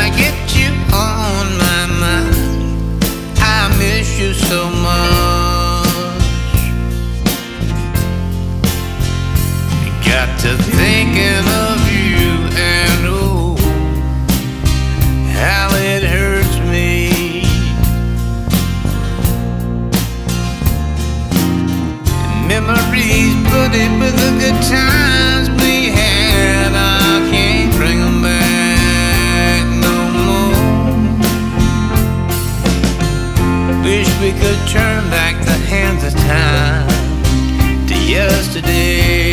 I get you on my mind. I miss you so much. Got to thinking of you and oh, how it hurts me. Memories, but the good times we had, I can't bring them back no more. Wish we could turn back the hands of time to yesterday.